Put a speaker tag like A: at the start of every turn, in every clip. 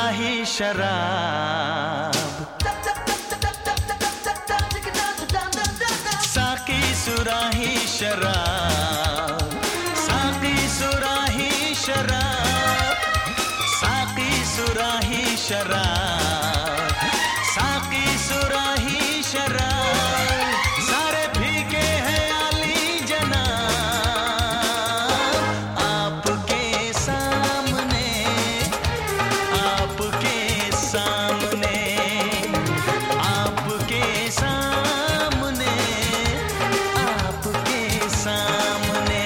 A: सुराही शराब, साकी सुराही शराब, साकी सुराही शराब, साकी सुराही शराब, साकी सुराही शराब, सारे फीके हैं आली जनाब, आपके सामने, आपके सामने, आपके सामने, आपके सामने।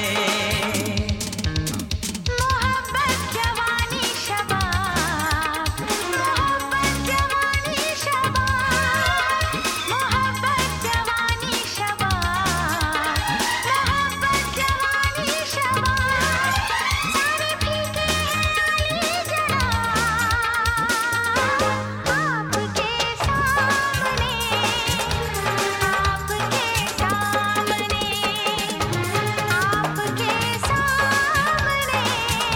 B: मोहब्बत जवानी शबाब, मोहब्बत जवानी शबाब, मोहब्बत जवानी शबाब, मोहब्बत जवानी शबाब, सारे फीके हैं आली जनाब, आपके सामने, आपके सामने, आपके सामने,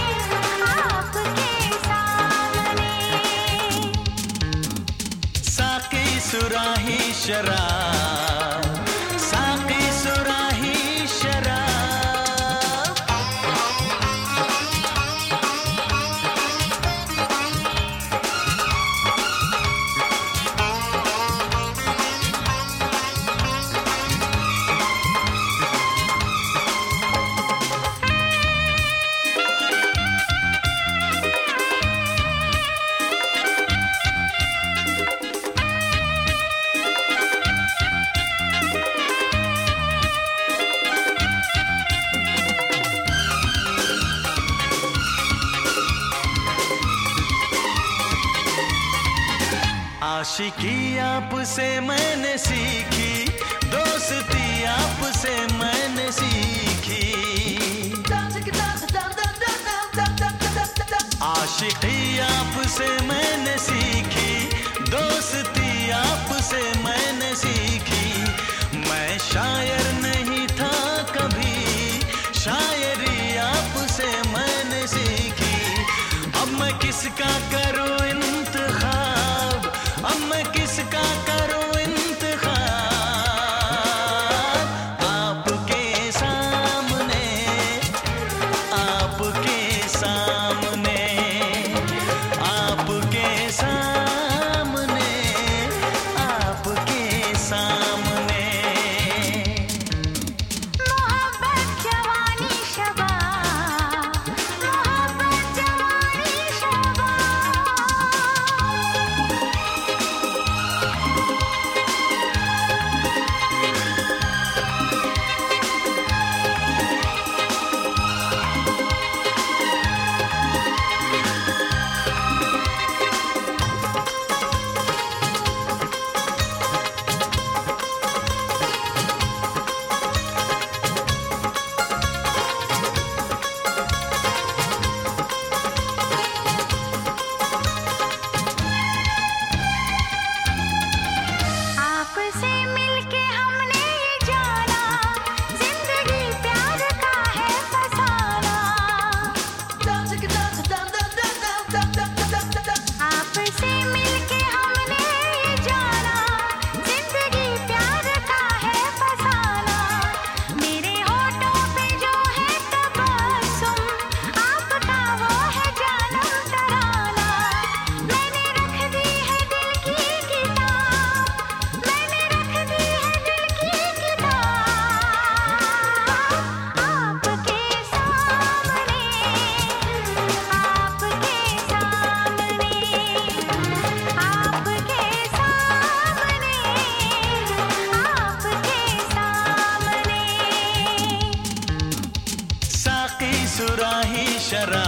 B: आपके सामने।
A: साकी सुराही शराब, साकी सुराही शराब। आशिकी आपसे मैंने सीखी, दोस्ती आपसे मैंने सीखी, आशिकी आपसे मैंने सीखी, दोस्ती आपसे मैंने सीखी। मैं शायर नहीं था कभी, शायरी आपसे मैंने सीखी। अब मैं किसका करूं इंतखाब, अब मैं किसका करूं इंतखाब, आपके सामने, आपके सामने, आपके सामने, आपके सामने।
B: मोहब्बत जवानी शबाब, मोहब्बत जवानी आपसे मिलके हमने ये जाना, जिंदगी प्यार का है फसाना। आपसे मिलके हमने ये जाना, जिंदगी प्यार का है फसाना। मेरे होठों पे जो है तबस्सुम, आपका वो है जानम तराना। मैंने रख दी है दिल की किताब, मैंने रख दी है दिल की किताब, आपके सामने, आपके सामने, आपके सामने, आपके सामने।
A: साकी सुराही शराब।